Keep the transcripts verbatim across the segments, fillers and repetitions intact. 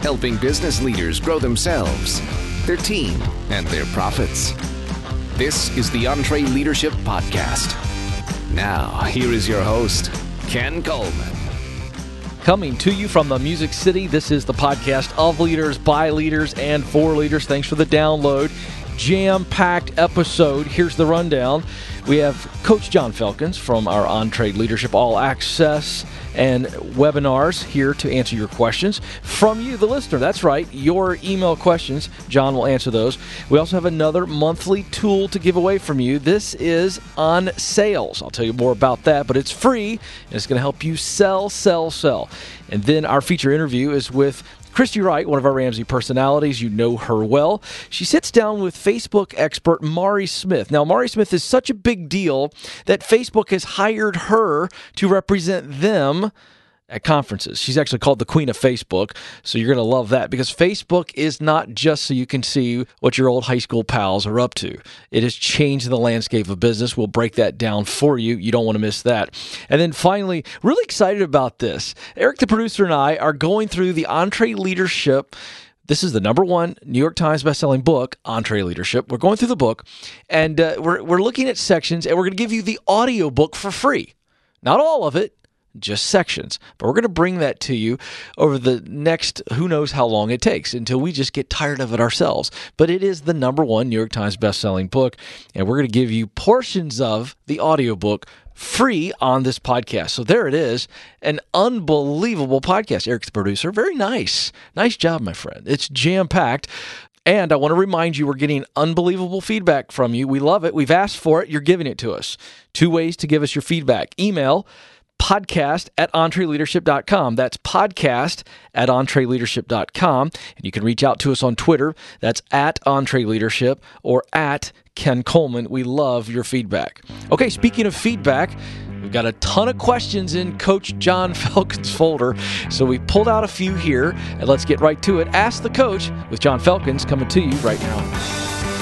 helping business leaders grow themselves, their team, and their profits. This is the EntreLeadership Podcast. Now, here is your host, Ken Coleman. Coming to you from the Music City, this is the podcast of leaders, by leaders, and for leaders. Thanks for the download. Jam-packed episode. Here's the rundown. We have Coach John Felkins from our EntreLeadership All Access and webinars here to answer your questions from you, the listener. That's right, your email questions. John will answer those. We also have another monthly tool to give away from you. This is on sales. I'll tell you more about that, but it's free, and it's going to help you sell, sell, sell. And then our feature interview is with Christy Wright, one of our Ramsey personalities. You know her well. She sits down with Facebook expert Mari Smith. Now, Mari Smith is such a big deal that Facebook has hired her to represent them at conferences. She's actually called the Queen of Facebook, so you're going to love that because Facebook is not just so you can see what your old high school pals are up to. It has changed the landscape of business. We'll break that down for you. You don't want to miss that. And then finally, really excited about this. Eric, the producer, and I are going through the EntreLeadership. This is the number one New York Times bestselling book, EntreLeadership. We're going through the book, and uh, we're, we're looking at sections, and we're going to give you the audiobook for free. Not all of it, just sections. But we're going to bring that to you over the next, who knows how long it takes, until we just get tired of it ourselves. But it is the number one New York Times bestselling book, and we're going to give you portions of the audiobook free on this podcast. So there it is, an unbelievable podcast. Eric's the producer. Very nice. Nice job, my friend. It's jam-packed. And I want to remind you, we're getting unbelievable feedback from you. We love it. We've asked for it. You're giving it to us. Two ways to give us your feedback. Email podcast at entreleadership dot com. That's podcast at entreleadership dot com. And you can reach out to us on Twitter. That's at EntreLeadership or at Ken Coleman. We love your feedback. Okay, speaking of feedback, we've got a ton of questions in Coach John Felkins' folder. So we pulled out a few here, and let's get right to it. Ask the Coach with John Felkins coming to you right now.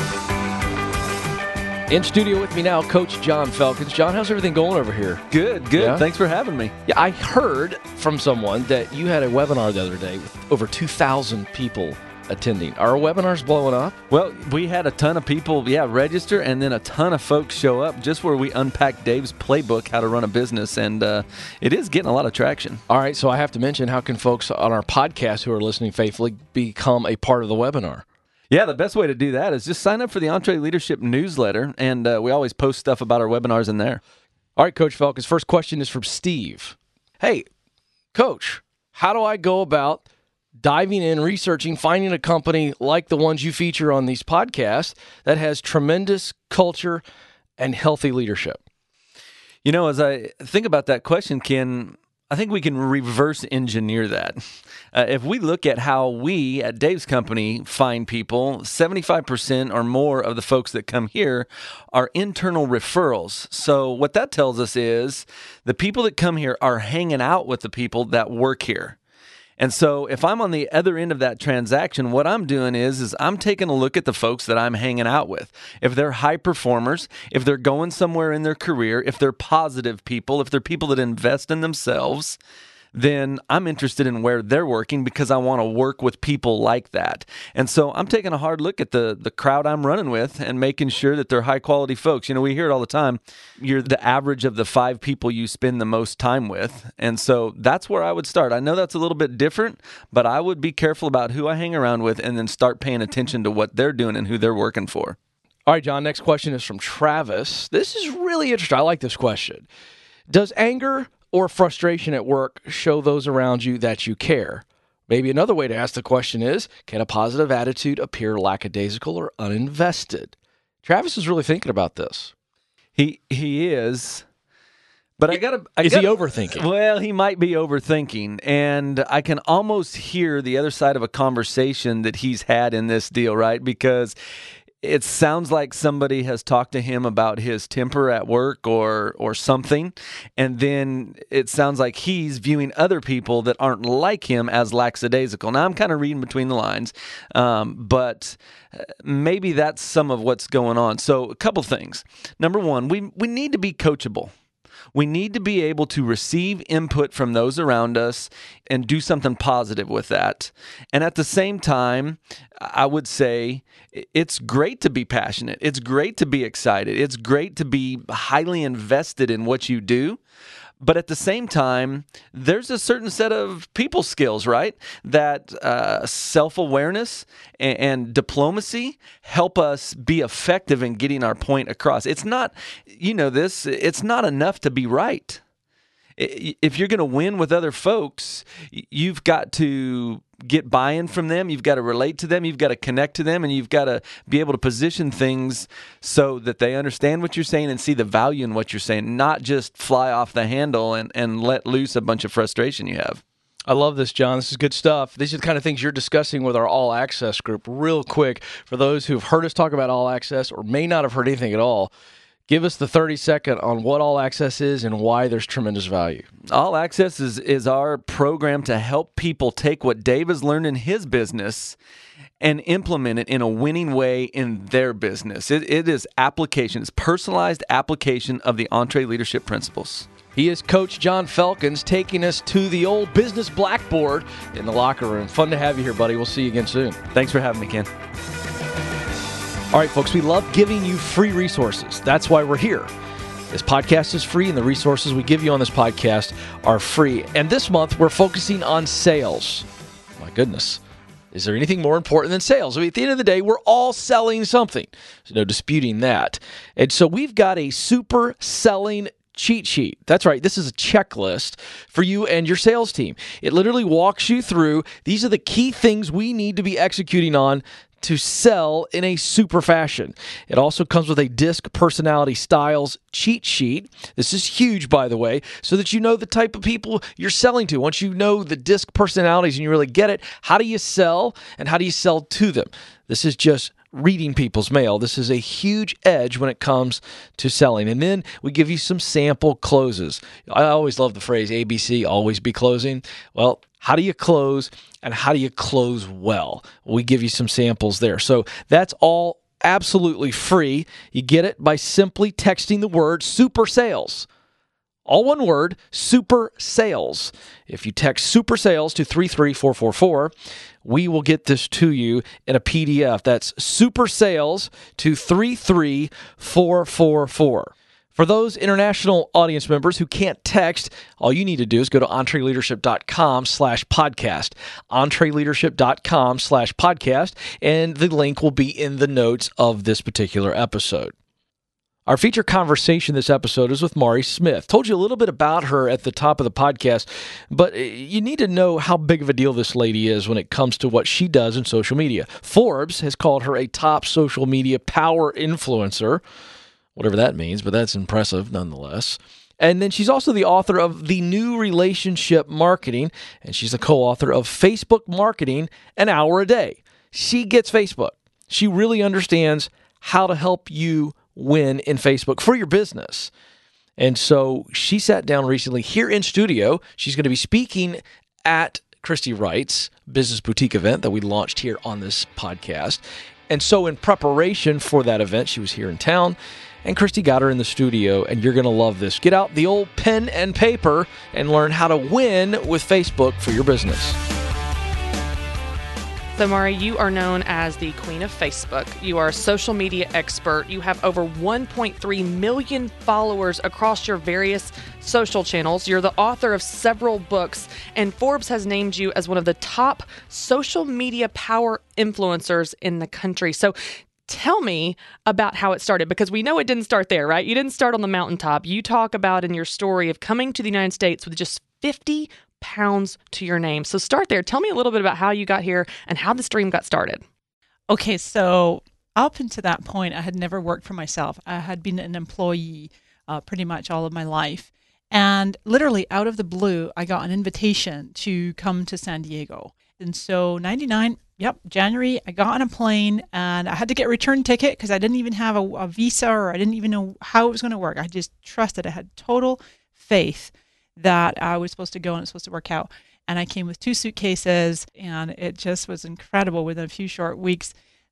In studio with me now, Coach John Felkins. John, how's everything going over here? Good, good. Yeah? Thanks for having me. Yeah, I heard from someone that you had a webinar the other day with over two thousand people attending. Are our webinars blowing up? Well, we had a ton of people, yeah, register, and then a ton of folks show up just where we unpack Dave's playbook, how to run a business, and uh, it is getting a lot of traction. All right, so I have to mention, how can folks on our podcast who are listening faithfully become a part of the webinar? Yeah, the best way to do that is just sign up for the EntreLeadership newsletter, and uh, we always post stuff about our webinars in there. All right, Coach Felkins, first question is from Steve. Hey, Coach, how do I go about diving in, researching, finding a company like the ones you feature on these podcasts that has tremendous culture and healthy leadership? You know, as I think about that question, Ken, I think we can reverse engineer that. Uh, if we look at how we at Dave's company find people, seventy-five percent or more of the folks that come here are internal referrals. So what that tells us is the people that come here are hanging out with the people that work here. And so if I'm on the other end of that transaction, what I'm doing is, is I'm taking a look at the folks that I'm hanging out with. If they're high performers, if they're going somewhere in their career, if they're positive people, if they're people that invest in themselves, then I'm interested in where they're working because I want to work with people like that. And so I'm taking a hard look at the the crowd I'm running with and making sure that they're high-quality folks. You know, we hear it all the time. You're the average of the five people you spend the most time with. And so that's where I would start. I know that's a little bit different, but I would be careful about who I hang around with and then start paying attention to what they're doing and who they're working for. All right, John, next question is from Travis. This is really interesting. I like this question. Does anger or frustration at work show those around you that you care? Maybe another way to ask the question is, can a positive attitude appear lackadaisical or uninvested? Travis is really thinking about this. He he is, but I gotta. I is gotta, he overthinking? Well, he might be overthinking, and I can almost hear the other side of a conversation that he's had in this deal, right? Because it sounds like somebody has talked to him about his temper at work or or something, and then it sounds like he's viewing other people that aren't like him as lackadaisical. Now, I'm kind of reading between the lines, um, but maybe that's some of what's going on. So a couple things. Number one, we we need to be coachable. We need to be able to receive input from those around us and do something positive with that. And at the same time, I would say it's great to be passionate. It's great to be excited. It's great to be highly invested in what you do. But at the same time, there's a certain set of people skills, right? That uh, self-awareness and, and diplomacy help us be effective in getting our point across. It's not, you know this, it's not enough to be right. If you're going to win with other folks, you've got to get buy-in from them. You've got to relate to them. You've got to connect to them, and you've got to be able to position things so that they understand what you're saying and see the value in what you're saying, not just fly off the handle and, and let loose a bunch of frustration you have. I love this, John. This is good stuff. These are the kind of things you're discussing with our All Access group. Real quick, for those who've heard us talk about All Access or may not have heard anything at all, give us the thirty second on what All Access is and why there's tremendous value. All Access is, is our program to help people take what Dave has learned in his business and implement it in a winning way in their business. It, it is application. It's personalized application of the EntreLeadership principles. He is Coach John Felkins, taking us to the old business blackboard in the locker room. Fun to have you here, buddy. We'll see you again soon. Thanks for having me, Ken. All right, folks, we love giving you free resources. That's why we're here. This podcast is free, and the resources we give you on this podcast are free. And this month, we're focusing on sales. My goodness. Is there anything more important than sales? I mean, at the end of the day, we're all selling something. There's no disputing that. And so we've got a super selling cheat sheet. That's right. This is a checklist for you and your sales team. It literally walks you through, these are the key things we need to be executing on to sell in a super fashion. It also comes with a DISC personality styles cheat sheet. This is huge, by the way, so that you know the type of people you're selling to. Once you know the DISC personalities and you really get it, how do you sell and how do you sell to them? This is just reading people's mail. This is a huge edge when it comes to selling. And then we give you some sample closes. I always love the phrase A B C, always be closing. Well, how do you close and how do you close well? We give you some samples there. So that's all absolutely free. You get it by simply texting the word super sales. All one word, super sales. If you text super sales to three three four four four, we will get this to you in a P D F. That's super sales to three three four four four. For those international audience members who can't text, all you need to do is go to EntreLeadership.com slash podcast. EntreLeadership.com slash podcast, and the link will be in the notes of this particular episode. Our feature conversation this episode is with Mari Smith. Told you a little bit about her at the top of the podcast, but you need to know how big of a deal this lady is when it comes to what she does in social media. Forbes has called her a top social media power influencer, whatever that means, but that's impressive nonetheless. And then she's also the author of The New Relationship Marketing, and she's the co-author of Facebook Marketing, An Hour a Day. She gets Facebook. She really understands how to help you win in Facebook for your business. And so she sat down recently here in studio. She's going to be speaking at Christy Wright's Business Boutique event that we launched here on this podcast. And so in preparation for that event, she was here in town, and Christy got her in the studio, and you're going to love this. Get out the old pen and paper and learn how to win with Facebook for your business. So, Mari, you are known as the Queen of Facebook. You are a social media expert. You have over one point three million followers across your various social channels. You're the author of several books, and Forbes has named you as one of the top social media power influencers in the country. So, tell me about how it started, because we know it didn't start there, right? You didn't start on the mountaintop. You talk about in your story of coming to the United States with just fifty pounds to your name. So start there. Tell me a little bit about how you got here and how this dream got started. Okay, so up until that point, I had never worked for myself. I had been an employee uh, pretty much all of my life. And literally out of the blue, I got an invitation to come to San Diego. And so ninety-nine, yep, January, I got on a plane and I had to get a return ticket because I didn't even have a, a visa, or I didn't even know how it was going to work. I just trusted. I had total faith that I was supposed to go and it's supposed to work out. And I came with two suitcases, and it just was incredible. Within a few short weeks,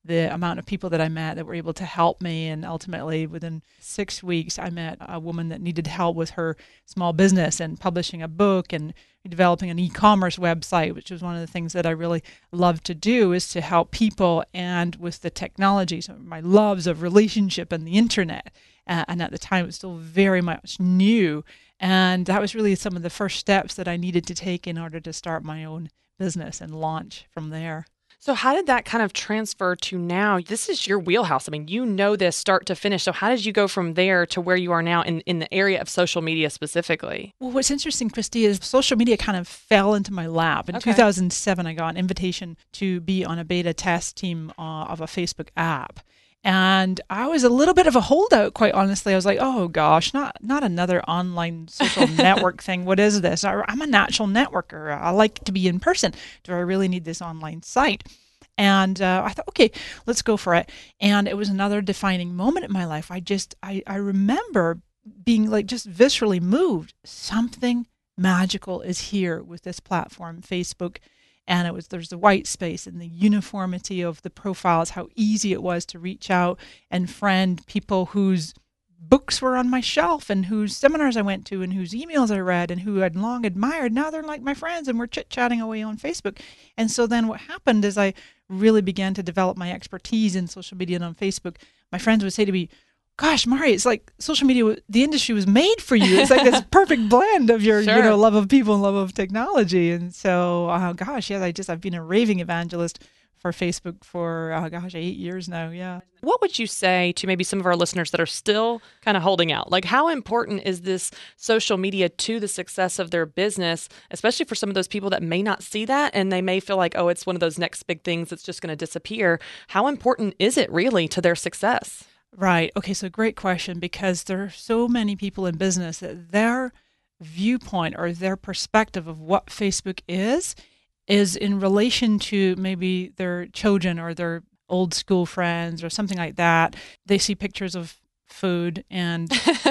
the amount of people that I met that were able to help me. And ultimately, within six weeks, I met a woman that needed help with her small business and publishing a book and developing an e-commerce website, which was one of the things that I really love to do, is to help people and with the technology. So my loves of relationship and the internet. Uh, and at the time, it was still very much new. And that was really some of the first steps that I needed to take in order to start my own business and launch from there. So how did that kind of transfer to now? This is your wheelhouse. I mean, you know this start to finish. So how did you go from there to where you are now in, in the area of social media specifically? Well, what's interesting, Christy, is social media kind of fell into my lap. In okay. two thousand seven, I got an invitation to be on a beta test team uh, of a Facebook app. And I was a little bit of a holdout, quite honestly. I was like, oh gosh, not not another online social network thing. What is this? I'm a natural networker. I like to be in person. Do I really need this online site? And uh, I thought, okay, let's go for it. And it was another defining moment in my life. I just, I, I remember being like just viscerally moved. Something magical is here with this platform, Facebook. And it was, there's the white space and the uniformity of the profiles, how easy it was to reach out and friend people whose books were on my shelf and whose seminars I went to and whose emails I read and who I'd long admired. Now they're like my friends and we're chit-chatting away on Facebook. And so then what happened is I really began to develop my expertise in social media and on Facebook. My friends would say to me, gosh, Mari, it's like social media, the industry was made for you. It's like this perfect blend of your, sure. you know, love of people and love of technology. And so, uh, gosh, yes, I just, I've been a raving evangelist for Facebook for, uh, gosh, eight years now. Yeah. What would you say to maybe some of our listeners that are still kind of holding out? Like, how important is this social media to the success of their business, especially for some of those people that may not see that and they may feel like, oh, it's one of those next big things that's just going to disappear. How important is it really to their success? Right. Okay. So great question, because there are so many people in business that their viewpoint or their perspective of what Facebook is, is in relation to maybe their children or their old school friends or something like that. They see pictures of food and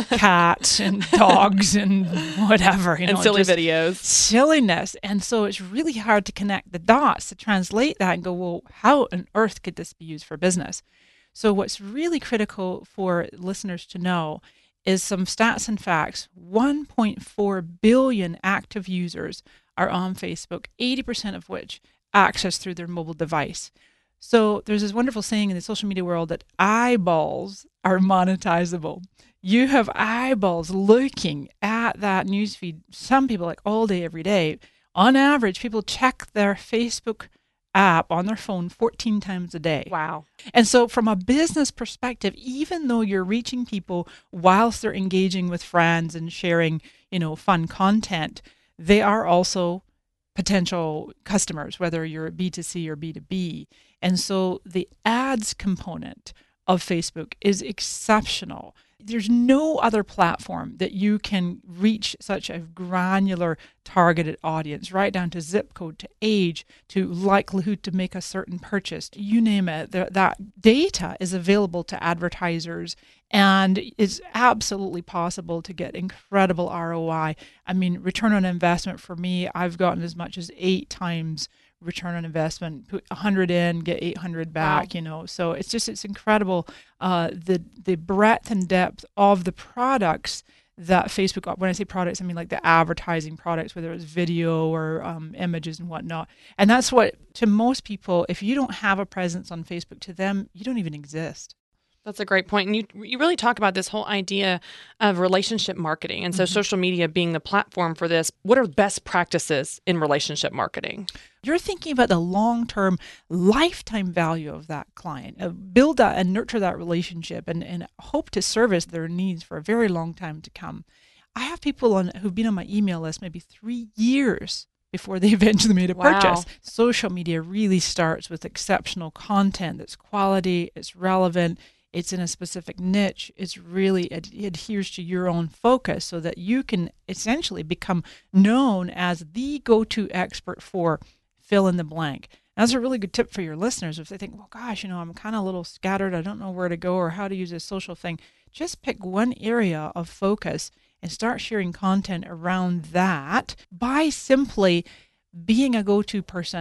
cats and dogs and whatever, you know, and silly just videos, silliness. And so it's really hard to connect the dots to translate that and go, well, how on earth could this be used for business? So what's really critical for listeners to know is some stats and facts. one point four billion active users are on Facebook, eighty percent of which access through their mobile device. So there's this wonderful saying in the social media world that eyeballs are monetizable. You have eyeballs looking at that newsfeed. Some people like all day, every day. On average, people check their Facebook app on their phone fourteen times a day. Wow. And so from a business perspective, even though you're reaching people whilst they're engaging with friends and sharing, you know, fun content, they are also potential customers, whether you're B two C or B two B. And so the ads component of Facebook is exceptional. There's no other platform that you can reach such a granular targeted audience, right down to zip code, to age, to likelihood to make a certain purchase. You name it, the, that data is available to advertisers, and it's absolutely possible to get incredible R O I. I mean, return on investment for me, I've gotten as much as eight times return on investment. Put one hundred in, get eight hundred back. Wow. You know, so it's just, it's incredible, uh, the the breadth and depth of the products that Facebook, when I say products, I mean like the advertising products, whether it's video or um, images and whatnot. And that's what, to most people, if you don't have a presence on Facebook, to them, you don't even exist. That's a great point. And you you really talk about this whole idea of relationship marketing. And so mm-hmm. social media being the platform for this, what are best practices in relationship marketing? You're thinking about the long-term lifetime value of that client. Uh, build that and nurture that relationship and, and hope to service their needs for a very long time to come. I have people on who've been on my email list maybe three years before they eventually made a wow. purchase. Social media really starts with exceptional content that's quality, it's relevant, it's in a specific niche. It's really, it adheres to your own focus so that you can essentially become known as the go-to expert for fill in the blank. And that's a really good tip for your listeners. If they think, well, gosh, you know, I'm kind of a little scattered. I don't know where to go or how to use this social thing. Just pick one area of focus and start sharing content around that by simply being a go-to person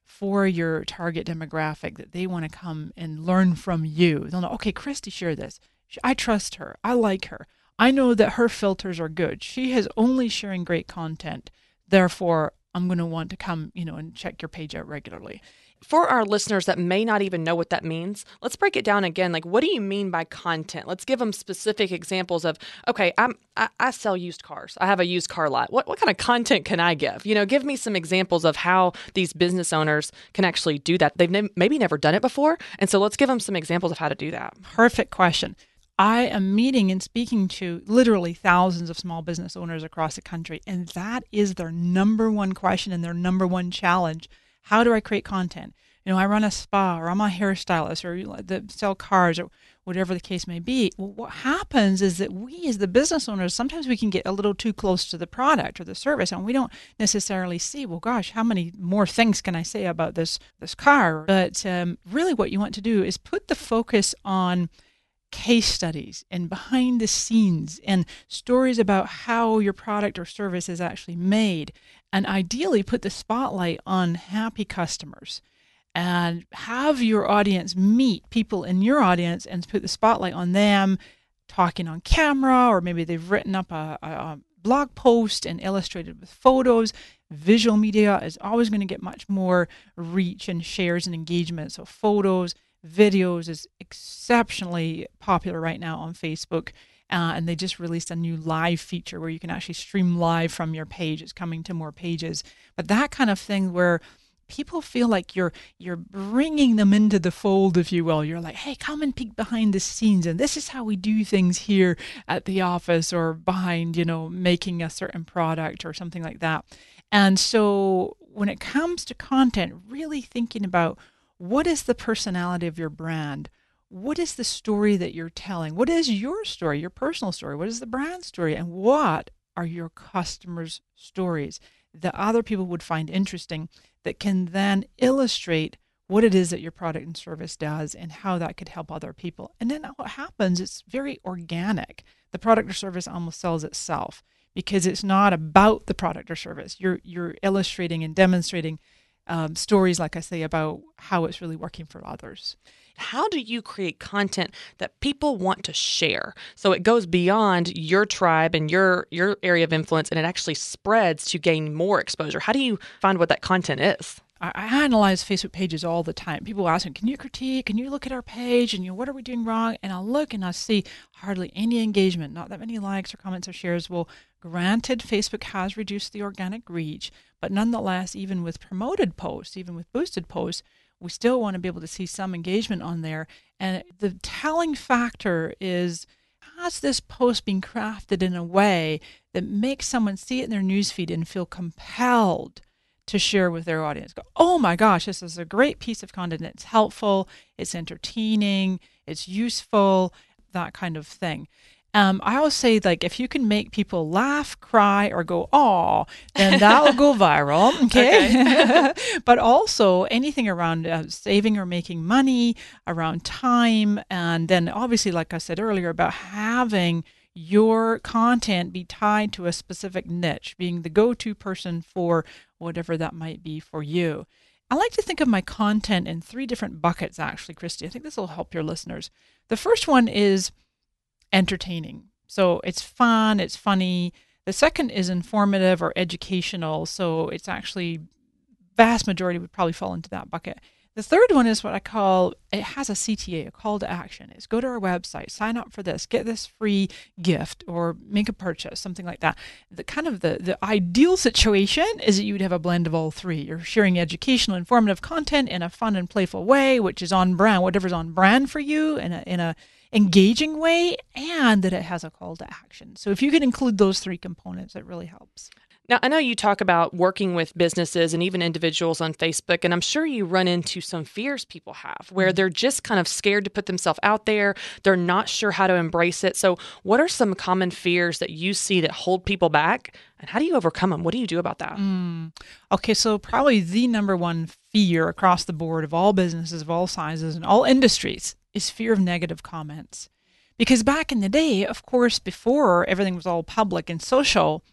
for your target demographic that they want to come and learn from you. They'll know, okay, Christy shared this. I trust her. I like her. I know that her filters are good. She is only sharing great content. Therefore, I'm going to want to come, you know, and check your page out regularly. For our listeners that may not even know what that means, let's break it down again. Like, what do you mean by content? Let's give them specific examples of, okay, I'm, I, I sell used cars. I have a used car lot. What, what kind of content can I give? You know, give me some examples of how these business owners can actually do that. They've ne- maybe never done it before. And so let's give them some examples of how to do that. Perfect question. I am meeting and speaking to literally thousands of small business owners across the country, and that is their number one question and their number one challenge. How do I create content? You know, I run a spa, or I'm a hairstylist, or you know, the, sell cars, or whatever the case may be. Well, what happens is that we, as the business owners, sometimes we can get a little too close to the product or the service, and we don't necessarily see, well, gosh, how many more things can I say about this this car? But um, really, what you want to do is put the focus on case studies and behind the scenes and stories about how your product or service is actually made, and ideally put the spotlight on happy customers and have your audience meet people in your audience and put the spotlight on them talking on camera, or maybe they've written up a, a, a blog post and illustrated with photos. Visual media is always going to get much more reach and shares and engagement. So photos, videos is exceptionally popular right now on Facebook. Uh, and they just released a new live feature where you can actually stream live from your page. It's coming to more pages. But that kind of thing where people feel like you're you're bringing them into the fold, if you will. You're like, hey, come and peek behind the scenes. And this is how we do things here at the office, or behind, you know, making a certain product or something like that. And so when it comes to content, really thinking about, what is the personality of your brand? What is the story that you're telling? What is your story, your personal story? What is the brand story? And what are your customers' stories that other people would find interesting, that can then illustrate what it is that your product and service does and how that could help other people? And then what happens, it's very organic. The product or service almost sells itself because it's not about the product or service. You're, you're illustrating and demonstrating Um, stories, like I say, about how it's really working for others. How do you create content that people want to share? So it goes beyond your tribe and your your area of influence, and it actually spreads to gain more exposure. How do you find what that content is? I, I analyze Facebook pages all the time. People ask me, can you critique? Can you look at our page? And you know, what are we doing wrong? And I'll look and I'll see hardly any engagement, not that many likes or comments or shares. Well, granted, Facebook has reduced the organic reach, but nonetheless, even with promoted posts, even with boosted posts, we still want to be able to see some engagement on there. And the telling factor is, has this post been crafted in a way that makes someone see it in their newsfeed and feel compelled to share with their audience? Go, oh my gosh, this is a great piece of content. It's helpful, it's entertaining, it's useful, that kind of thing. Um, I always say, like, if you can make people laugh, cry, or go, aw, then that'll go viral, okay? okay. But also anything around uh, saving or making money, around time, and then obviously, like I said earlier, about having your content be tied to a specific niche, being the go-to person for whatever that might be for you. I like to think of my content in three different buckets, actually, Christy. I think this will help your listeners. The first one is entertaining. So it's fun, it's funny. The second is informative or educational. So it's actually, vast majority would probably fall into that bucket. The third one is what I call, it has a C T A, a call to action. It's go to our website, sign up for this, get this free gift, or make a purchase, something like that. The kind of the, the ideal situation is that you would have a blend of all three. You're sharing educational, informative content in a fun and playful way, which is on brand, whatever's on brand for you, in a, in a engaging way, and that it has a call to action. So if you can include those three components, it really helps. Now, I know you talk about working with businesses and even individuals on Facebook, and I'm sure you run into some fears people have where they're just kind of scared to put themselves out there. They're not sure how to embrace it. So what are some common fears that you see that hold people back, and how do you overcome them? What do you do about that? Mm. Okay, so probably the number one fear across the board of all businesses of all sizes and all industries is fear of negative comments. Because back in the day, of course, before everything was all public and social,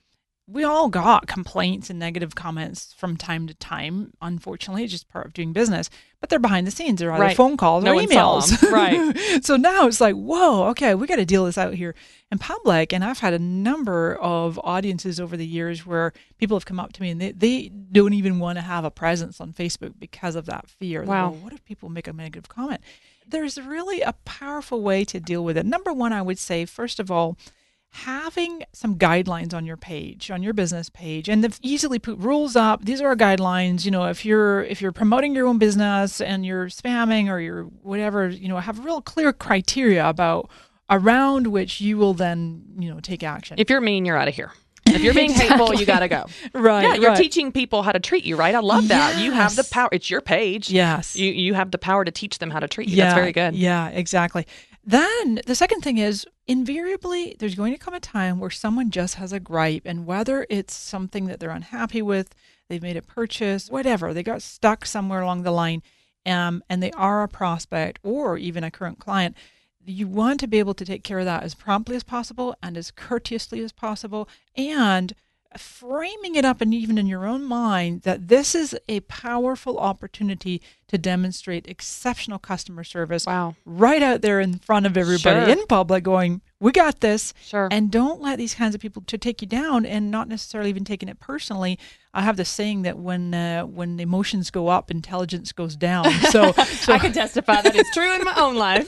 we all got complaints and negative comments from time to time. Unfortunately, it's just part of doing business. But they're behind the scenes. They're either Right. phone calls No or one saw emails. 'em. Right. So now it's like, whoa, okay, we got to deal this out here in public. And I've had a number of audiences over the years where people have come up to me and they, they don't even want to have a presence on Facebook because of that fear. Wow. Well, what if people make a negative comment? There's really a powerful way to deal with it. Number one, I would say, first of all, having some guidelines on your page, on your business page, and they've easily put rules up. These are our guidelines. You know, if you're if you're promoting your own business and you're spamming or you're whatever, you know, have real clear criteria about around which you will then, you know, take action. If you're mean, you're out of here. If you're being hateful, you got to go. Right. Yeah, you're right. teaching people how to treat you, right? I love that. You have the Yes. power. It's your page. Yes. You you have the power to teach them how to treat you. Yeah, That's very good. Yeah, exactly. Then the second thing is invariably there's going to come a time where someone just has a gripe, and whether it's something that they're unhappy with, they've made a purchase, whatever, they got stuck somewhere along the line, um, and they are a prospect or even a current client. You want to be able to take care of that as promptly as possible and as courteously as possible, and framing it up and even in your own mind that this is a powerful opportunity to demonstrate exceptional customer service Wow. right out there in front of everybody Sure. in public going, we got this. Sure. And don't let these kinds of people to take you down and not necessarily even taking it personally. I have this saying that when uh, when emotions go up, intelligence goes down. So, so I can testify that it's true in my own life.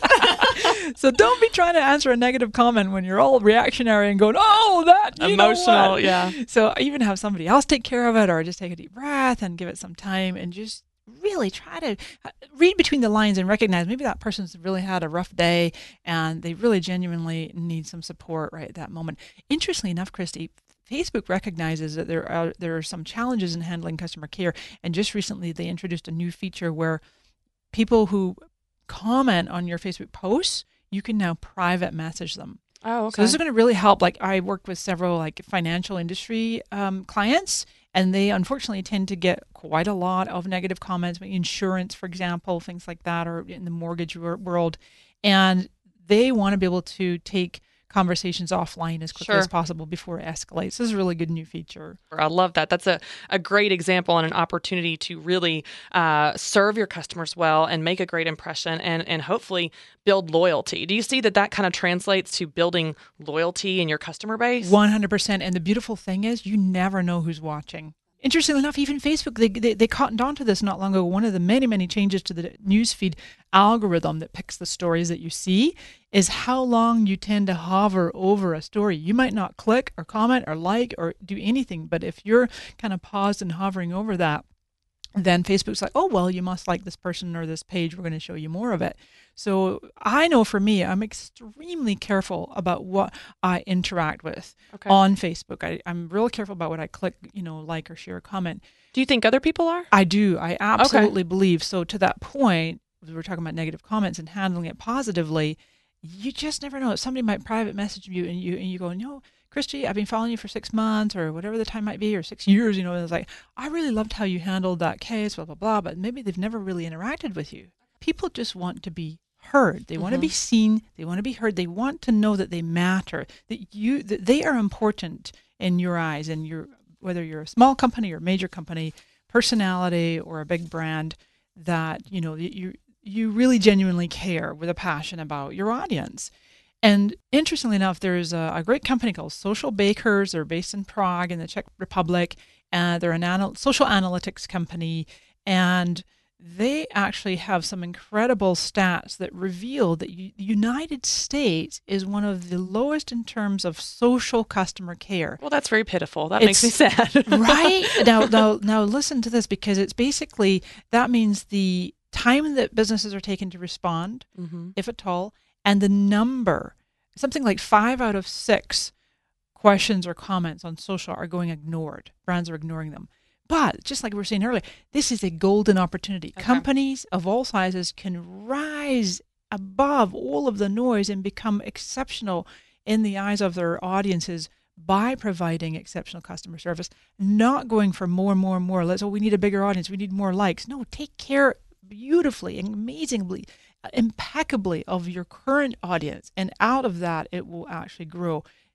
so don't be trying to answer a negative comment when you're all reactionary and going, oh, that you know Emotional, what? yeah. So even have somebody else take care of it, or just take a deep breath and give it some time and just really try to read between the lines and recognize maybe that person's really had a rough day and they really genuinely need some support right at that moment. Interestingly enough, Christy, Facebook recognizes that there are there are some challenges in handling customer care, and just recently they introduced a new feature where people who comment on your Facebook posts, you can now private message them. Oh, So this is going to really help. Like I worked with several like financial industry um, clients, and they unfortunately tend to get quite a lot of negative comments, insurance, for example, things like that, or in the mortgage wor- world. And they want to be able to take conversations offline as quickly Sure. as possible before it escalates. This is a really good new feature. I love that. That's a, a great example and an opportunity to really uh, serve your customers well and make a great impression and, and hopefully build loyalty. Do you see that that kind of translates to building loyalty in your customer base? one hundred percent. And the beautiful thing is you never know who's watching. Interestingly enough, even Facebook, they, they they cottoned onto this not long ago. One of the many, many changes to the newsfeed algorithm that picks the stories that you see is how long you tend to hover over a story. You might not click or comment or like or do anything, but if you're kind of paused and hovering over that, then Facebook's like, oh, well, you must like this person or this page. We're going to show you more of it. So I know for me, I'm extremely careful about what I interact with Okay. on Facebook. I, I'm real careful about what I click, you know, like or share or comment. Do you think other people are? I do. I absolutely believe. So to that point, we were talking about negative comments and handling it positively. You just never know. Somebody might private message you and you and you go, no, Christy, I've been following you for six months or whatever the time might be, or six years, you know, and it's like, I really loved how you handled that case, blah, blah, blah, but maybe they've never really interacted with you. People just want to be heard. They want to be seen. They want to be heard. They want to know that they matter, that you, that they are important in your eyes, and your, whether you're a small company or major company, personality or a big brand, that, you know, you, you really genuinely care with a passion about your audience. And interestingly enough, there's a, a great company called Social Bakers. They're based in Prague in the Czech Republic. And they're an anal- social analytics company. And they actually have some incredible stats that reveal that U- the United States is one of the lowest in terms of social customer care. Well, that's very pitiful. That makes me It's- sad. Right? Now, now, now listen to this, because it's basically, that means the time that businesses are taking to respond, Mhm. if at all, and the number, something like five out of six questions or comments on social are going ignored. Brands are ignoring them. But just like we were saying earlier, this is a golden opportunity. Okay. Companies of all sizes can rise above all of the noise and become exceptional in the eyes of their audiences by providing exceptional customer service, not going for more and more and more. Let's, oh, we need a bigger audience. We need more likes. No, take care beautifully and amazingly, impeccably of your current audience. And out of that, it will actually grow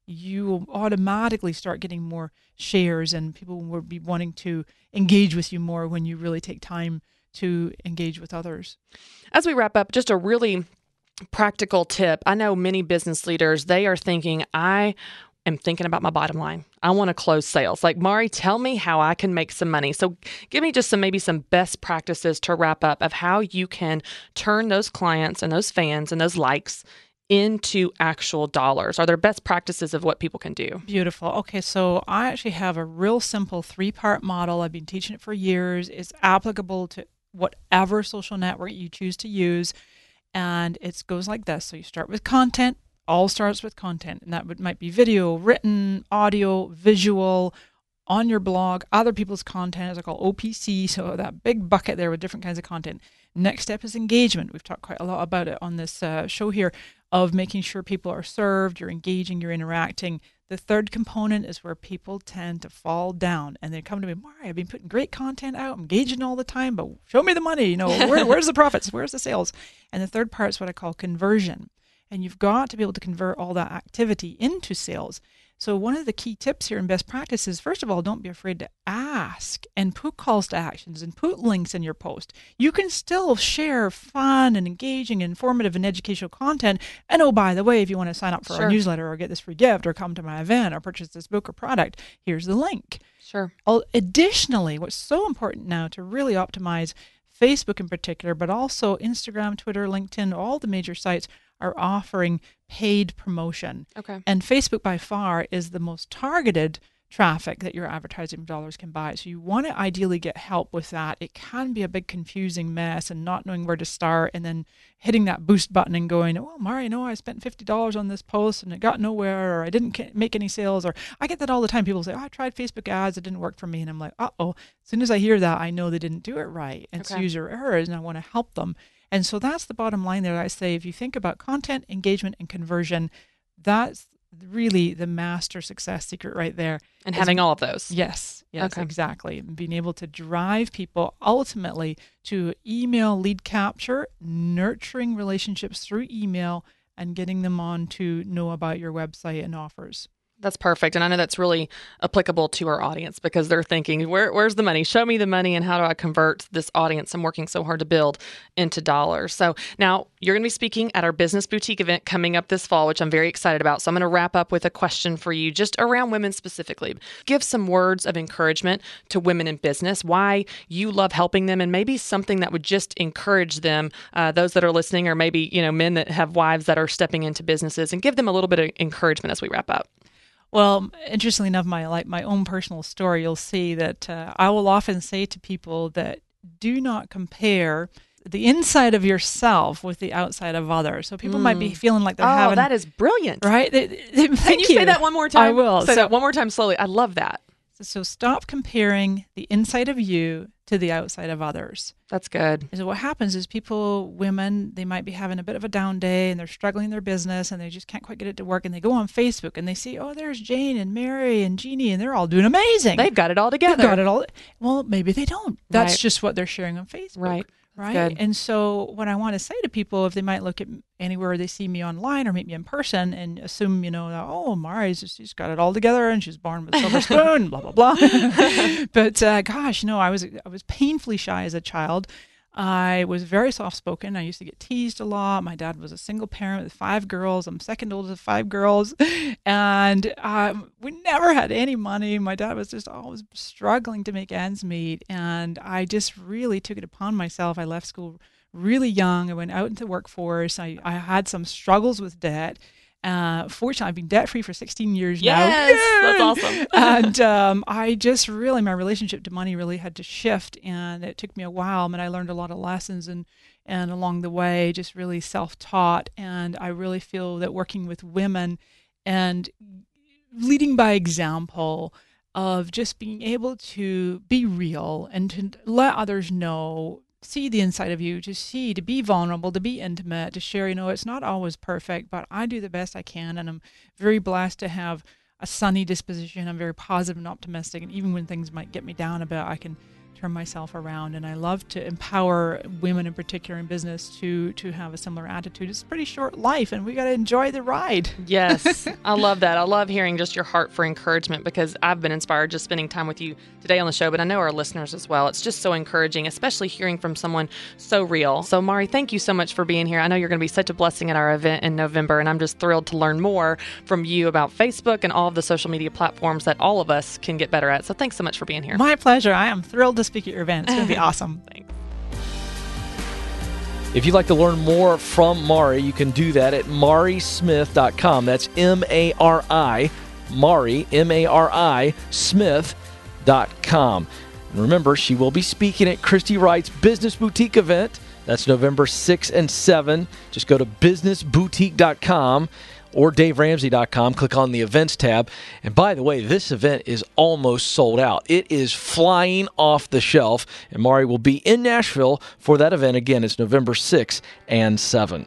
you will automatically start getting more shares, and people will be wanting to engage with you more when you really take time to engage with others. As we wrap up, just a really practical tip. I know many business leaders, they are thinking, I am thinking about my bottom line. I want to close sales. Like, Mari, tell me how I can make some money. So give me just some, maybe some best practices to wrap up of how you can turn those clients and those fans and those likes into actual dollars. Are there best practices of what people can do? Beautiful. Okay, so I actually have a real simple three-part model. I've been teaching it for years. It's applicable to whatever social network you choose to use. And it goes like this. So you start with content. All starts with content. And that would, might be video, written, audio, visual, on your blog, other people's content, as I call O P C. So that big bucket there with different kinds of content. Next step is engagement. We've talked quite a lot about it on this uh, show here, of making sure people are served, you're engaging, you're interacting. The third component is where people tend to fall down and they come to me, Mari, I've been putting great content out, engaging all the time, but show me the money, you know, where, where's the profits, where's the sales? And the third part is what I call conversion. And you've got to be able to convert all that activity into sales. So one of the key tips here in best practices, first of all, don't be afraid to ask and put calls to actions and put links in your post. You can still share fun and engaging, informative and educational content. And oh, by the way, if you want to sign up for Sure. our newsletter or get this free gift or come to my event or purchase this book or product, here's the link. Sure. Additionally, what's so important now to really optimize Facebook in particular, but also Instagram, Twitter, LinkedIn, all the major sites are offering paid promotion. Okay. And Facebook by far is the most targeted traffic that your advertising dollars can buy. So you want to ideally get help with that. It can be a big confusing mess and not knowing where to start and then hitting that boost button and going, oh, Mari, no, I spent fifty dollars on this post and it got nowhere, or I didn't make any sales. Or I get that all the time. People say, oh, I tried Facebook ads, it didn't work for me. And I'm like, uh-oh. As soon as I hear that, I know they didn't do it right. And Okay. it's user errors, and I want to help them. And so that's the bottom line there. I say, if you think about content, engagement, and conversion, that's really the master success secret right there. And Is- having all of those. Yes, yes, Okay. exactly. And being able to drive people ultimately to email lead capture, nurturing relationships through email, and getting them on to know about your website and offers. That's perfect. And I know that's really applicable to our audience because they're thinking, Where, where's the money? Show me the money, and how do I convert this audience I'm working so hard to build into dollars? So now you're going to be speaking at our Business Boutique event coming up this fall, which I'm very excited about. So I'm going to wrap up with a question for you just around women specifically. Give some words of encouragement to women in business, why you love helping them, and maybe something that would just encourage them, uh, those that are listening, or maybe, you know, men that have wives that are stepping into businesses, and give them a little bit of encouragement as we wrap up. Well, interestingly enough, my like my own personal story, you'll see that uh, I will often say to people that do not compare the inside of yourself with the outside of others. So people might be feeling like they're Oh, having that is brilliant. right. They, they, Can thank you, say that one more time? I will. Say So- that one more time slowly. I love that. So stop comparing the inside of you to the outside of others. That's good. And so what happens is people, women, they might be having a bit of a down day and they're struggling in their business and they just can't quite get it to work. And they go on Facebook and they see, oh, there's Jane and Mary and Jeannie and they're all doing amazing. They've got it all together. They've got it all. Well, maybe they don't. That's Right. just what they're sharing on Facebook. Right. Right. good. And so what I want to say to people, if they might look at anywhere they see me online or meet me in person and assume, you know, that, oh, Mari's just, she's got it all together and she's born with a silver spoon, blah, blah, blah. But uh, gosh, no, I was, I was painfully shy as a child. I was very soft-spoken. I used to get teased a lot. My dad was a single parent with five girls. I'm second oldest of five girls. And um, we never had any money. My dad was just always struggling to make ends meet. And I just really took it upon myself. I left school really young. I went out into the workforce. I, I had some struggles with debt. Uh, fortunately, I've been debt-free for sixteen years now. Yes, that's awesome. And um, I just really, my relationship to money really had to shift, and it took me a while. I mean, I learned a lot of lessons, and and along the way, just really self-taught. And I really feel that working with women and leading by example of just being able to be real and to let others know, see the inside of you, to see, to be vulnerable, to be intimate, to share, you know, it's not always perfect, but I do the best I can. And I'm very blessed to have a sunny disposition. I'm very positive and optimistic. And even when things might get me down a bit, I can turn myself around, and I love to empower women in particular in business to to have a similar attitude. It's a pretty short life, and we got to enjoy the ride. Yes, I love that. I love hearing just your heart for encouragement, because I've been inspired just spending time with you today on the show, but I know our listeners as well. It's just so encouraging, especially hearing from someone so real. So Mari, thank you so much for being here. I know you're going to be such a blessing at our event in November, and I'm just thrilled to learn more from you about Facebook and all of the social media platforms that all of us can get better at. So thanks so much for being here. My pleasure. I am thrilled to speak at your event. It's going to be awesome. Thanks. If you'd like to learn more from Mari, you can do that at mari smith dot com. That's M A R I, Mari, M A R I, Smith dot com. And remember, she will be speaking at Christy Wright's Business Boutique event. That's November sixth and seventh. Just go to business boutique dot com or dave ramsey dot com. Click on the events tab. And by the way, this event is almost sold out. It is flying off the shelf. And Mari will be in Nashville for that event. Again, it's November sixth and seventh.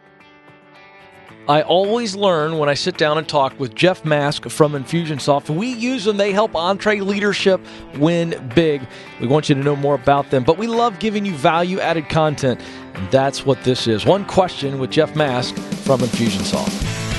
I always learn when I sit down and talk with Jeff Mask from Infusionsoft. We use them. They help EntreLeadership win big. We want you to know more about them, but we love giving you value-added content, and that's what this is. One question with Jeff Mask from Infusionsoft.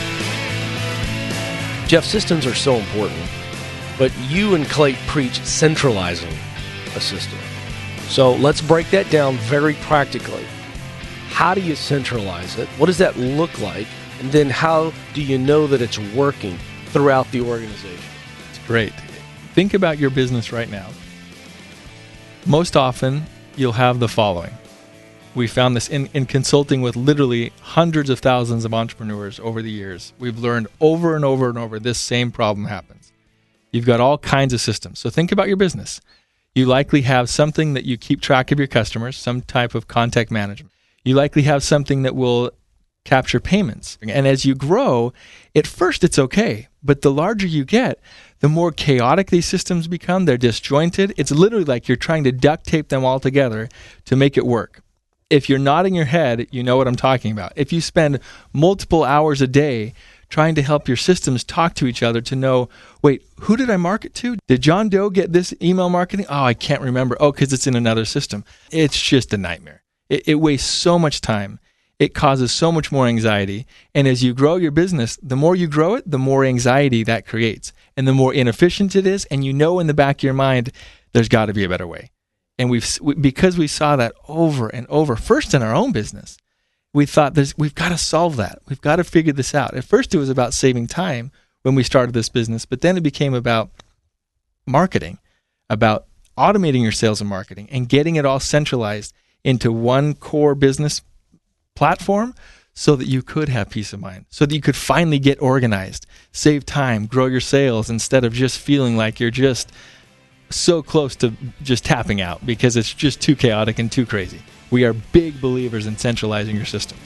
Jeff, systems are so important, but you and Clay preach centralizing a system. So let's break that down very practically. How do you centralize it? What does that look like? And then how do you know that it's working throughout the organization? It's great. Think about your business right now. Most often, you'll have the following. We found this in, in consulting with literally hundreds of thousands of entrepreneurs over the years. We've learned over and over and over this same problem happens. You've got all kinds of systems. So think about your business. You likely have something that you keep track of your customers, some type of contact management. You likely have something that will capture payments. And as you grow, at first it's okay. But the larger you get, the more chaotic these systems become. They're disjointed. It's literally like you're trying to duct tape them all together to make it work. If you're nodding your head, you know what I'm talking about. If you spend multiple hours a day trying to help your systems talk to each other to know, wait, who did I market to? Did John Doe get this email marketing? Oh, I can't remember. Oh, because it's in another system. It's just a nightmare. It, it wastes so much time. It causes so much more anxiety. And as you grow your business, the more you grow it, the more anxiety that creates. And the more inefficient it is. And you know in the back of your mind, there's got to be a better way. And we've because we saw that over and over, first in our own business, we thought there's, we've got to solve that. We've got to figure this out. At first, it was about saving time when we started this business, but then it became about marketing, about automating your sales and marketing and getting it all centralized into one core business platform so that you could have peace of mind, so that you could finally get organized, save time, grow your sales instead of just feeling like you're just so close to just tapping out because it's just too chaotic and too crazy. We are big believers in centralizing your systems.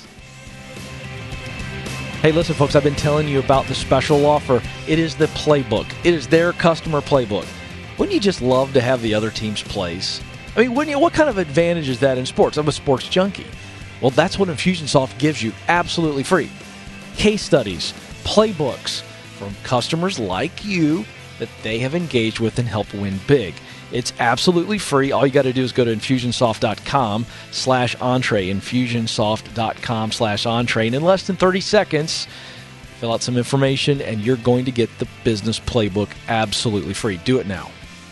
Hey, listen, folks, I've been telling you about the special offer. It is the playbook. It is their customer playbook. Wouldn't you just love to have the other team's plays? I mean, wouldn't you? What kind of advantage is that in sports? I'm a sports junkie. Well, that's what Infusionsoft gives you absolutely free. Case studies, playbooks from customers like you that they have engaged with and helped win big. It's absolutely free. All you got to do is go to Infusionsoft.com slash entree, Infusionsoft.com slash entree. And in less than thirty seconds, fill out some information, and you're going to get the business playbook absolutely free. Do it now.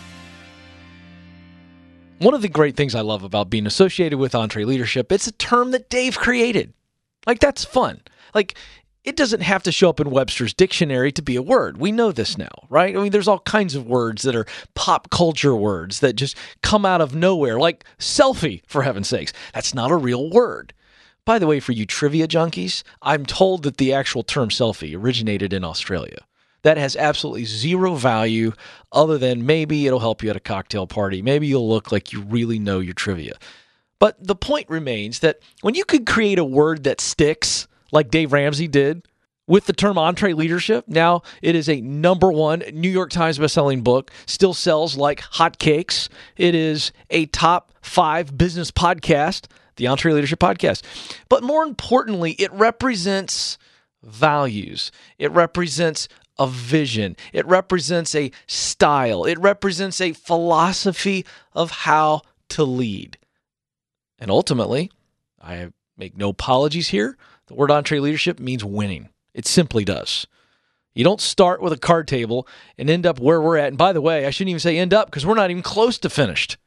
One of the great things I love about being associated with EntreLeadership, it's a term that Dave created. Like, that's fun. Like, it doesn't have to show up in Webster's dictionary to be a word. We know this now, right? I mean, there's all kinds of words that are pop culture words that just come out of nowhere, like selfie, for heaven's sakes. That's not a real word. By the way, for you trivia junkies, I'm told that the actual term selfie originated in Australia. That has absolutely zero value other than maybe it'll help you at a cocktail party. Maybe you'll look like you really know your trivia. But the point remains that when you could create a word that sticks, like Dave Ramsey did with the term EntreLeadership, now it is a number one New York Times bestselling book, still sells like hotcakes. It is a top five business podcast, the EntreLeadership Podcast. But more importantly, it represents values. It represents a vision. It represents a style. It represents a philosophy of how to lead. And ultimately, I make no apologies here, the word EntreLeadership means winning. It simply does. You don't start with a card table and end up where we're at. And by the way, I shouldn't even say end up because we're not even close to finished.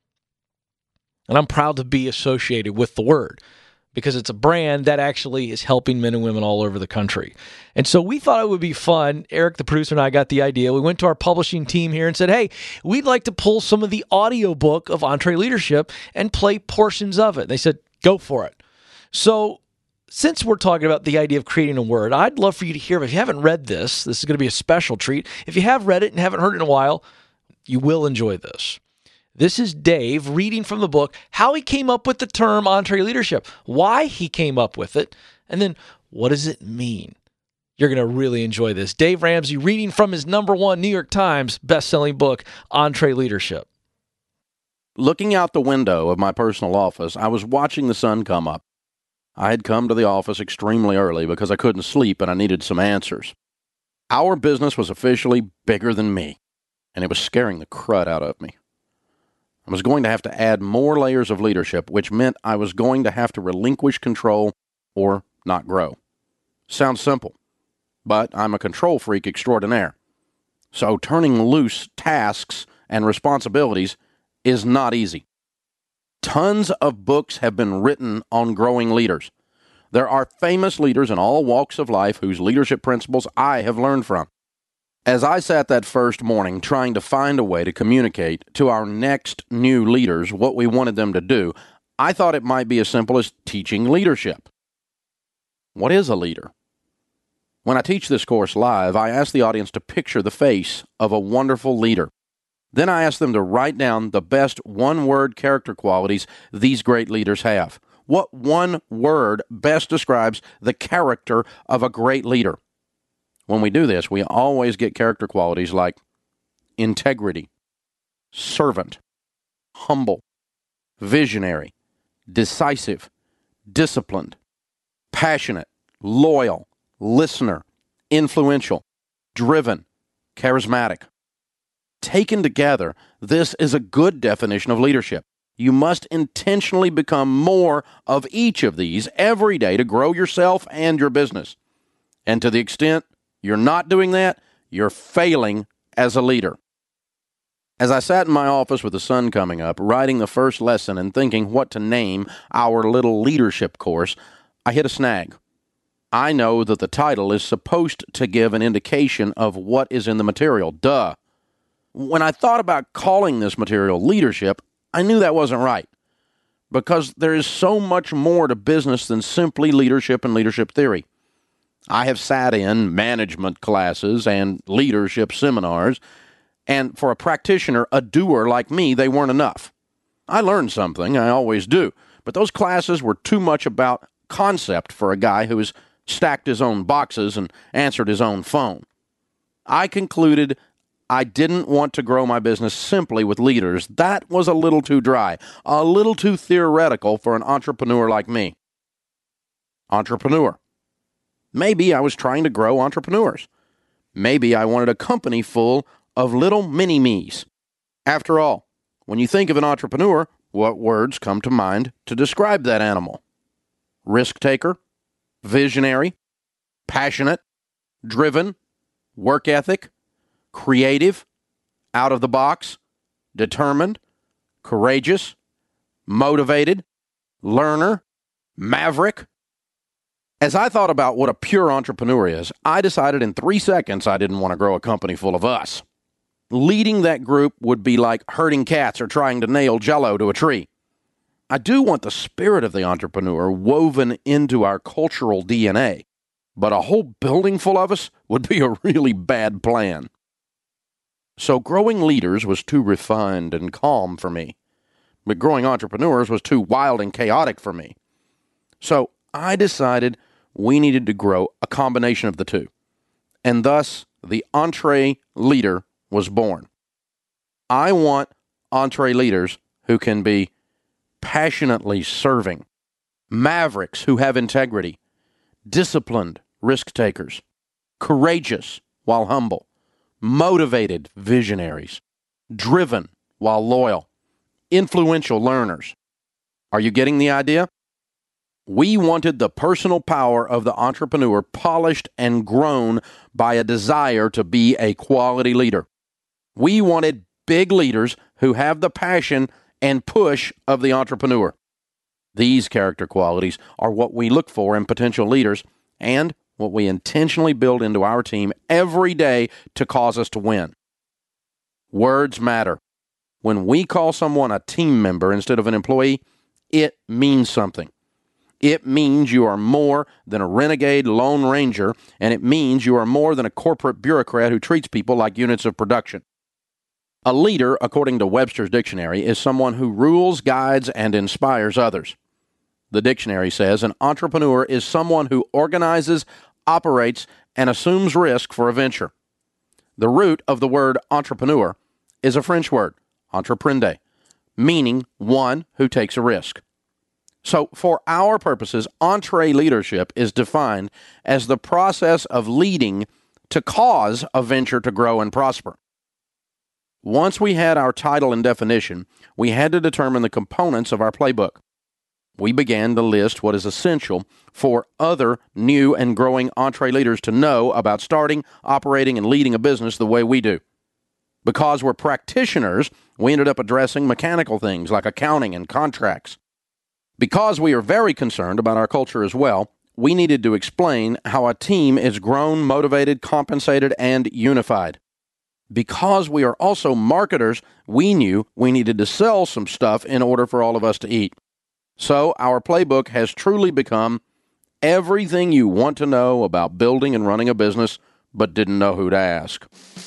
And I'm proud to be associated with the word because it's a brand that actually is helping men and women all over the country. And so we thought it would be fun. Eric, the producer, and I got the idea. We went to our publishing team here and said, hey, we'd like to pull some of the audiobook of EntreLeadership and play portions of it. They said, go for it. So since we're talking about the idea of creating a word, I'd love for you to hear, if you haven't read this, this is going to be a special treat. If you have read it and haven't heard it in a while, you will enjoy this. This is Dave reading from the book, how he came up with the term EntreLeadership, why he came up with it, and then what does it mean? You're going to really enjoy this. Dave Ramsey reading from his number one New York Times best-selling book, EntreLeadership. Looking out the window of my personal office, I was watching the sun come up. I had come to the office extremely early because I couldn't sleep and I needed some answers. Our business was officially bigger than me, and it was scaring the crud out of me. I was going to have to add more layers of leadership, which meant I was going to have to relinquish control or not grow. Sounds simple, but I'm a control freak extraordinaire. So turning loose tasks and responsibilities is not easy. Tons of books have been written on growing leaders. There are famous leaders in all walks of life whose leadership principles I have learned from. As I sat that first morning trying to find a way to communicate to our next new leaders what we wanted them to do, I thought it might be as simple as teaching leadership. What is a leader? When I teach this course live, I ask the audience to picture the face of a wonderful leader. Then I ask them to write down the best one-word character qualities these great leaders have. What one word best describes the character of a great leader? When we do this, we always get character qualities like integrity, servant, humble, visionary, decisive, disciplined, passionate, loyal, listener, influential, driven, charismatic. Taken together, this is a good definition of leadership. You must intentionally become more of each of these every day to grow yourself and your business. And to the extent you're not doing that, you're failing as a leader. As I sat in my office with the sun coming up, writing the first lesson and thinking what to name our little leadership course, I hit a snag. I know that the title is supposed to give an indication of what is in the material. Duh. When I thought about calling this material leadership, I knew that wasn't right, because there is so much more to business than simply leadership and leadership theory. I have sat in management classes and leadership seminars, and for a practitioner, a doer like me, they weren't enough. I learned something, I always do, but those classes were too much about concept for a guy who has stacked his own boxes and answered his own phone. I concluded I didn't want to grow my business simply with leaders. That was a little too dry, a little too theoretical for an entrepreneur like me. Entrepreneur. Maybe I was trying to grow entrepreneurs. Maybe I wanted a company full of little mini-me's. After all, when you think of an entrepreneur, what words come to mind to describe that animal? Risk-taker, visionary, passionate, driven, work ethic, creative, out of the box, determined, courageous, motivated, learner, maverick. As I thought about what a pure entrepreneur is, I decided in three seconds I didn't want to grow a company full of us. Leading that group would be like herding cats or trying to nail Jell-O to a tree. I do want the spirit of the entrepreneur woven into our cultural D N A, but a whole building full of us would be a really bad plan. So growing leaders was too refined and calm for me, but growing entrepreneurs was too wild and chaotic for me. So I decided we needed to grow a combination of the two, and thus the EntreLeader was born. I want EntreLeaders who can be passionately serving, mavericks who have integrity, disciplined risk takers, courageous, while humble, motivated visionaries, driven while loyal, influential learners. Are you getting the idea? We wanted the personal power of the entrepreneur polished and grown by a desire to be a quality leader. We wanted big leaders who have the passion and push of the entrepreneur. These character qualities are what we look for in potential leaders and what we intentionally build into our team every day to cause us to win. Words matter. When we call someone a team member instead of an employee, it means something. It means you are more than a renegade Lone Ranger, and it means you are more than a corporate bureaucrat who treats people like units of production. A leader, according to Webster's dictionary, is someone who rules, guides, and inspires others. The dictionary says an entrepreneur is someone who organizes, operates, and assumes risk for a venture. The root of the word entrepreneur is a French word, entreprendre, meaning one who takes a risk. So, for our purposes, EntreLeadership is defined as the process of leading to cause a venture to grow and prosper. Once we had our title and definition, we had to determine the components of our playbook. We began to list what is essential for other new and growing EntreLeaders to know about starting, operating, and leading a business the way we do. Because we're practitioners, we ended up addressing mechanical things like accounting and contracts. Because we are very concerned about our culture as well, we needed to explain how a team is grown, motivated, compensated, and unified. Because we are also marketers, we knew we needed to sell some stuff in order for all of us to eat. So our playbook has truly become everything you want to know about building and running a business, but didn't know who to ask.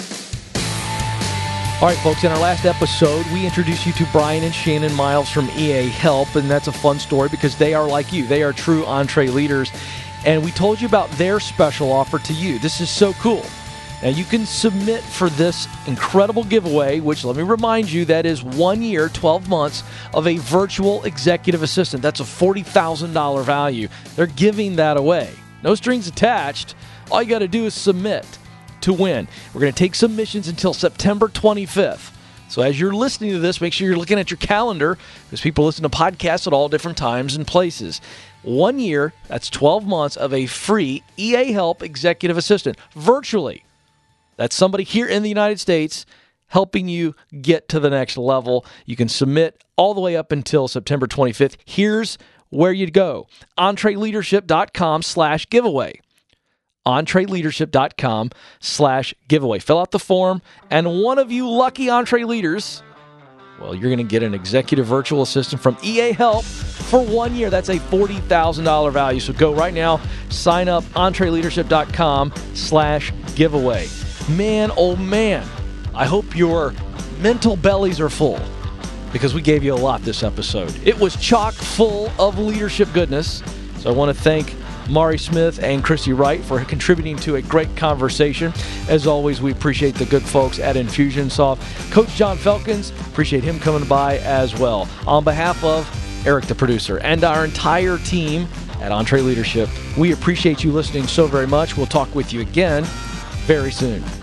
All right, folks, in our last episode, we introduced you to Brian and Shannon Miles from E A Help, and that's a fun story because they are like you. They are true EntreLeaders, and we told you about their special offer to you. This is so cool. Now, you can submit for this incredible giveaway, which, let me remind you, that is one year, twelve months of a virtual executive assistant. That's a forty thousand dollars value. They're giving that away. No strings attached. All you got to do is submit to win. We're going to take submissions until September twenty-fifth. So as you're listening to this, make sure you're looking at your calendar because people listen to podcasts at all different times and places. One year, that's twelve months of a free E A Help executive assistant virtually. That's somebody here in the United States helping you get to the next level. You can submit all the way up until September twenty-fifth. Here's where you'd go. EntreLeadership.com slash giveaway. EntreLeadership.com slash giveaway. Fill out the form, and one of you lucky EntreLeaders, well, you're going to get an executive virtual assistant from E A Help for one year. That's a forty thousand dollars value. So go right now, sign up, EntreLeadership.com slash giveaway. Man, oh man, I hope your mental bellies are full because we gave you a lot this episode. It was chock full of leadership goodness. So I want to thank Mari Smith and Christy Wright for contributing to a great conversation. As always, we appreciate the good folks at Infusionsoft. Coach John Felkins, appreciate him coming by as well. On behalf of Eric, the producer, and our entire team at EntreLeadership, we appreciate you listening so very much. We'll talk with you again very soon.